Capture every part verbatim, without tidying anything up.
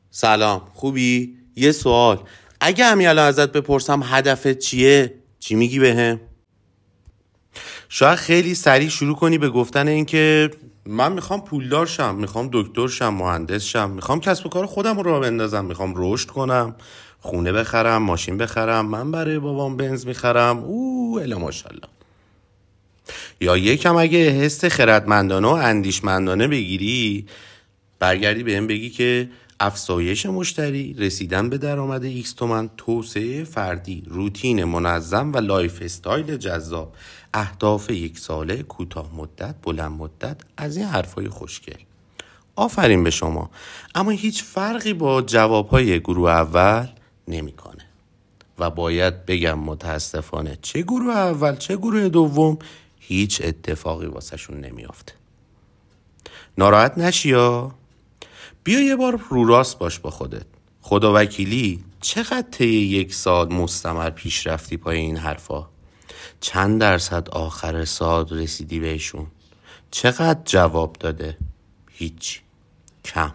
سلام، خوبی؟ یه سوال، اگه همین الان ازت بپرسم هدفت چیه؟ چی میگی بهم؟ شاید خیلی سریع شروع کنی به گفتن این که من میخوام پولدار شم، میخوام دکتر شم، مهندس شم، میخوام کسب و کار خودم رو راه بندازم، میخوام رشد کنم، خونه بخرم، ماشین بخرم، من برای بابام بنز میخرم. اوه الا ماشاءالله. یا یکم اگه حس خردمندانه و اندیشمندانه بگیری، برگردی بهم بگی که افزایش مشتری، رسیدن به درآمد ایکس تومن، توسعه فردی، روتین منظم و لایف استایل جذاب، اهداف یک ساله، کوتاه مدت، بلند مدت، از این حرفای خوشگل. آفرین به شما، اما هیچ فرقی با جوابهای گروه اول نمیکنه. و باید بگم متاسفانه چه گروه اول چه گروه دوم هیچ اتفاقی واسه شون نمیافته. ناراحت نشی یا بیا یه بار رو راست باش با خودت. خدا وکیلی چقدر طی یک سال مستمر پیش رفتی پای این حرفا؟ چند درصد آخر سال رسیدی بهشون؟ چقدر جواب داده؟ هیچ، کم.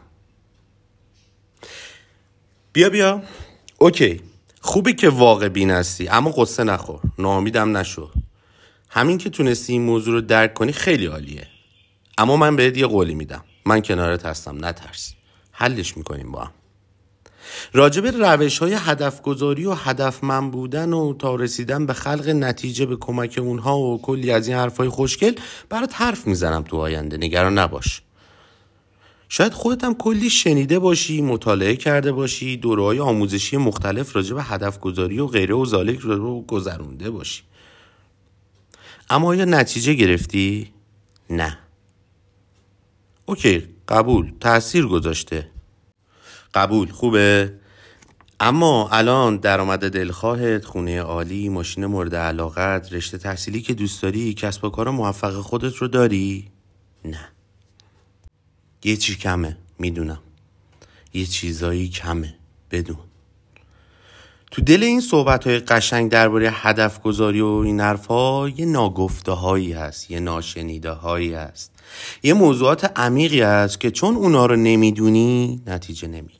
بیا بیا اوکی، خوبه که واقع بین هستی، اما قصه نخور، ناامیدم نشو. همین که تونستی این موضوع رو درک کنی خیلی عالیه. اما من بهت یه قولی میدم، من کنارت هستم، نترس، حلش میکنیم با هم. راجب روش های هدف گذاری و هدفمند بودن و تا رسیدن به خلق نتیجه به کمک اونها و کلی از این حرفای خوشگل برات حرف میزنم تو آینده، نگران نباش. شاید خودت هم کلی شنیده باشی، مطالعه کرده باشی، دوره‌های آموزشی مختلف راجب هدف گذاری و غیره و ذالک رو گذرونده باشی. اما آیا نتیجه گرفتی؟ نه. اوکی، قبول، تأثیر گذاشته، قبول، خوبه. اما الان درآمد دلخواهت، خونه عالی، ماشین مورد علاقت، رشته تحصیلی که دوست داری، کسب و کار موفق خودت رو داری؟ نه. یه چی کمه، میدونم. یه چیزایی کمه، بدون. تو دل این صحبت‌های قشنگ درباره هدف گذاری و این حرفا یه ناگفته هایی هست، یه ناشنیده هایی هست، یه موضوعات عمیقی هست که چون اونا رو نمیدونی نتیجه نمیگیری.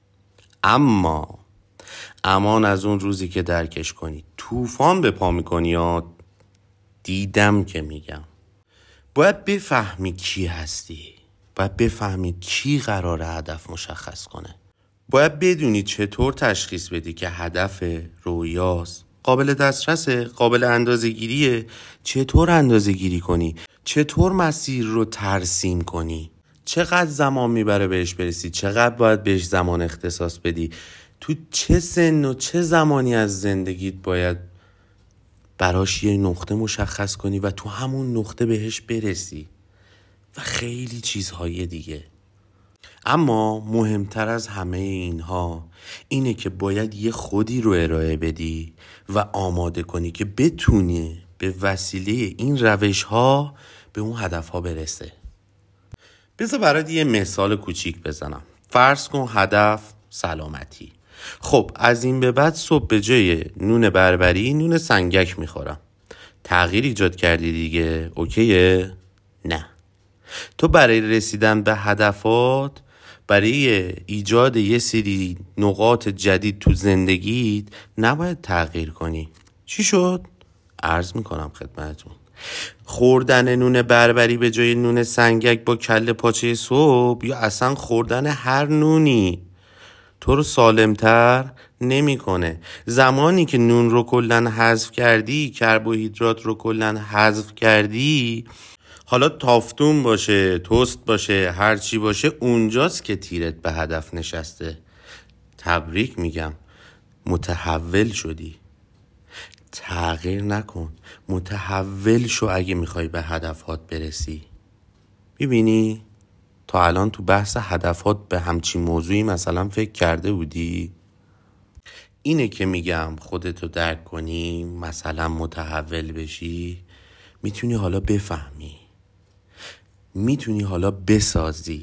اما امان از اون روزی که درکش کنی طوفان به پا میکنی یا دیدم که میگم. باید بفهمی کی هستی، باید بفهمی کی قراره هدف مشخص کنه، باید بدونی چطور تشخیص بدی که هدف رویاست، قابل دسترسه، قابل اندازه‌گیریه، چطور اندازه‌گیری کنی، چطور مسیر رو ترسیم کنی، چقدر زمان میبره بهش برسی، چقدر باید بهش زمان اختصاص بدی، تو چه سن و چه زمانی از زندگیت باید براش یه نقطه مشخص کنی و تو همون نقطه بهش برسی و خیلی چیزهای دیگه. اما مهمتر از همه اینها اینه که باید یه خودی رو ارائه بدی و آماده کنی که بتونی به وسیله این روش ها به اون هدف ها برسه. بذار برات یه مثال کوچیک بزنم. فرض کن هدف سلامتی. خب از این به بعد صبح به جای نون بربری نون سنگک میخورم. تغییر ایجاد کردی دیگه، اوکیه؟ نه. تو برای رسیدن به هدفات، برای ایجاد یه سری نقاط جدید تو زندگیت نباید تغییر کنی. چی شد؟ عرض میکنم خدمتتون. خوردن نون بربری به جای نون سنگک با کله پاچه صبح یا اصلا خوردن هر نونی تو رو سالمتر نمیکنه. زمانی که نون رو کلن حذف کردی، کربوهیدرات رو کلن حذف کردی، حالا تافتون باشه، توست باشه، هر چی باشه، اونجاست که تیرت به هدف نشسته. تبریک میگم، متحول شدی. تغییر نکن، متحول شو اگه میخوای به هدفات برسی. میبینی؟ تا الان تو بحث هدفات به همچین موضوعی مثلا فکر کرده بودی؟ اینه که میگم خودتو درک کنی، مثلا متحول بشی، میتونی حالا بفهمی، میتونی حالا بسازی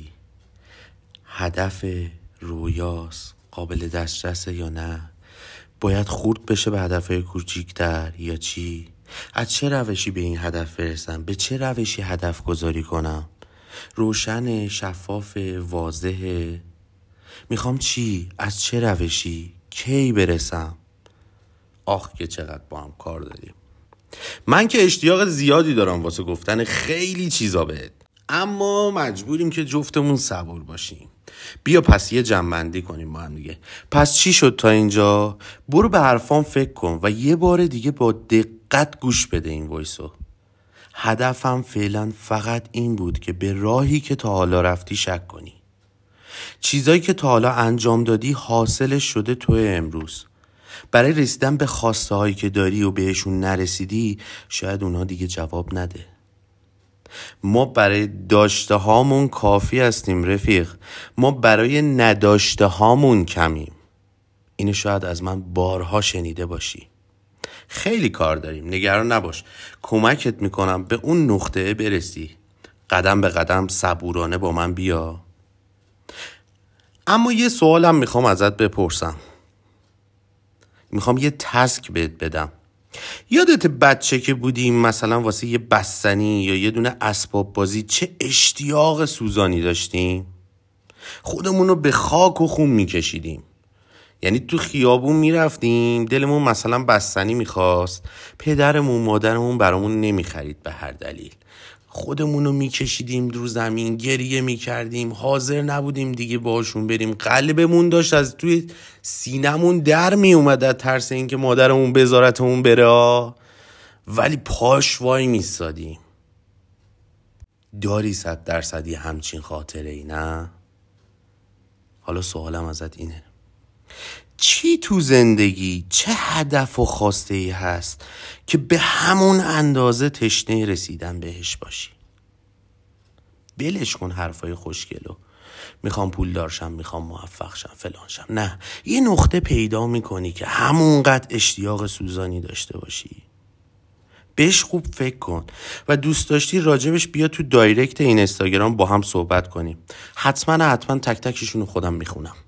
هدف رویاست، قابل دسترسه یا نه، باید خورد بشه به هدفهای کوچیک‌تر یا چی؟ از چه روشی به این هدف برسم؟ به چه روشی هدف گذاری کنم؟ روشن، شفاف، واضحه؟ میخوام چی؟ از چه روشی؟ کی برسم؟ آخ که چقدر با هم کار داریم. من که اشتیاق زیادی دارم واسه گفتن خیلی چیزا بهت، اما مجبوریم که جفتمون صبور باشیم. بیا پس یه جمع‌بندی کنیم با هم دیگه. پس چی شد تا اینجا؟ برو به حرفام فکر کن و یه بار دیگه با دقت گوش بده این وایسو. هدفم فعلا فقط این بود که به راهی که تا حالا رفتی شک کنی. چیزایی که تا حالا انجام دادی حاصلش شده تو امروز. برای رسیدن به خواسته هایی که داری و بهشون نرسیدی شاید اونها دیگه جواب نده. ما برای داشته هامون کافی هستیم رفیق، ما برای نداشته هامون کمیم. اینو شاید از من بارها شنیده باشی. خیلی کار داریم، نگران نباش، کمکت میکنم به اون نقطه برسی. قدم به قدم صبورانه با من بیا. اما یه سوالم میخوام ازت بپرسم، میخوام یه تسک بهت بدم. یادت بچه که بودیم مثلا واسه یه بستنی یا یه دونه اسباب بازی چه اشتیاق سوزانی داشتیم؟ خودمون رو به خاک و خون میکشیدیم. یعنی تو خیابون میرفتیم، دلمون مثلا بستنی میخواست، پدرمون مادرمون برامون نمیخرید به هر دلیل. خودمون رو میکشیدیم رو زمین، گریه میکردیم، حاضر نبودیم دیگه باشون بریم. قلبمون داشت از توی سینمون در میومد از ترس این که مادرمون بذارتمون بره، ولی پاش وای میستادیم. داری صد درصدی همچین خاطره ای نه؟ حالا سوالم ازت اینه، چی تو زندگی، چه هدف و خواسته ای هست که به همون اندازه تشنه رسیدن بهش باشی؟ بلش کن حرفای خوشگلو، میخوام پول دارشم، میخوام موفق شم، فلان شم. نه، یه نقطه پیدا میکنی که همونقدر اشتیاق سوزانی داشته باشی. بهش خوب فکر کن و دوست داشتی راجبش بیا تو دایرکت این اینستاگرام با هم صحبت کنیم. حتما حتما تک تکشون خودم میخونم.